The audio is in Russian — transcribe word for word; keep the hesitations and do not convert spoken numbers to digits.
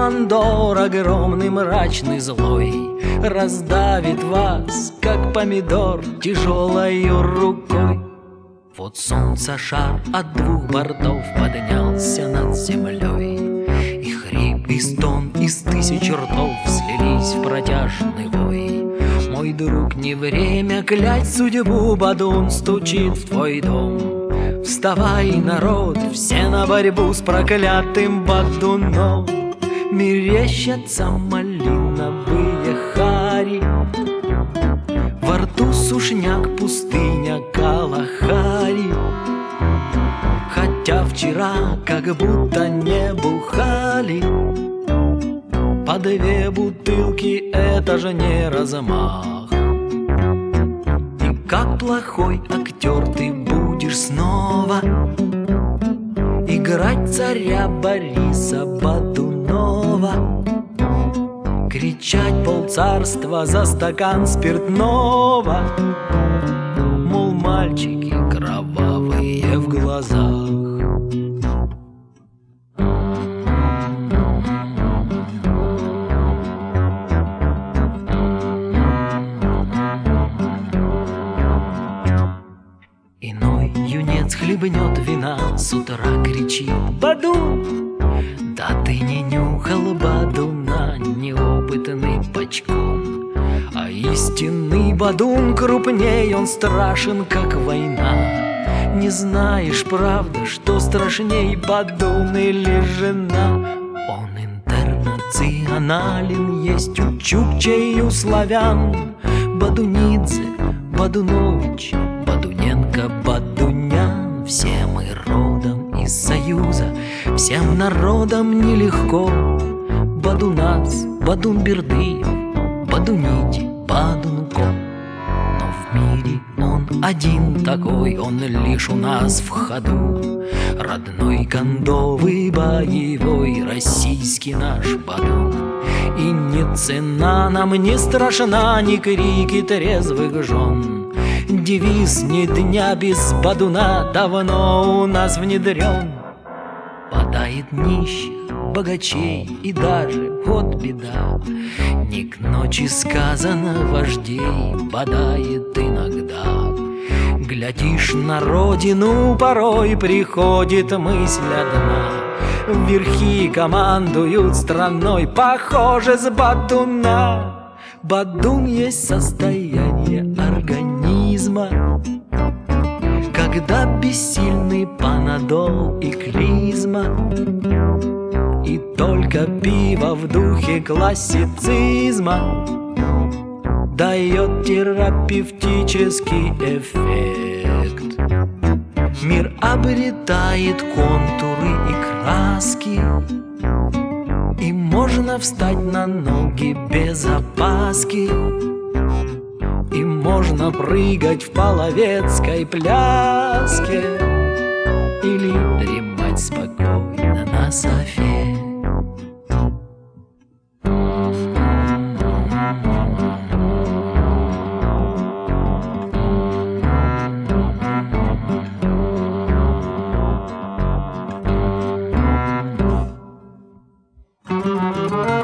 командор огромный, мрачный, злой раздавит вас, как помидор, тяжелою рукой. Вот солнце шар от двух бортов поднялся над землей, и хрип и стон из тысяч ртов слились в протяжный вой. Мой друг, не время клять судьбу, Бадун стучит в твой дом. Вставай, народ, все на борьбу с проклятым Бадуном. Мерещатся малиновые хари, во рту сушняк, пустыня Калахари. Хотя вчера как будто не бухали, по две бутылки — это же не размах. И как плохой актер ты будешь снова играть царя Бориса Бодунова, кричать полцарства за стакан спиртного, мол, мальчики кровавые в глазах. Иной юнец хлебнет вина, с утра кричит: Бадун! Да ты не нюхал Бадуна, неопытный бочком. А истинный Бадун крупней, он страшен, как война. Не знаешь, правда, что страшней Бадун или жена? Он интернационален, есть у чукчей, у славян. Бадунидзе, Бадунович, Бадуненко, Бадунян. Все мы родом из Союза, всем народам нелегко. Бадунас, Бадун-Бердыев, Бадунити, Бадунко. Но в мире он один такой, он лишь у нас в ходу. Родной, кондовый, боевой, российский наш Бадун. И ни цена нам не страшна, ни крики трезвых жен. Девиз «Ни дня без Бадуна» давно у нас внедрен. Бодает нищих, богачей и даже, вот беда, не к ночи сказано, вождей бодает иногда. Глядишь на родину, порой приходит мысль одна: верхи командуют страной, похоже, с Бадуна. Бадун есть состояние организма, когда бессильный панадол и клизма. И только пиво в духе классицизма дает терапевтический эффект. Мир обретает контуры и краски, и можно встать на ноги без опаски. И можно прыгать в половецкой пляске или дремать спокойно на софе. Thank you.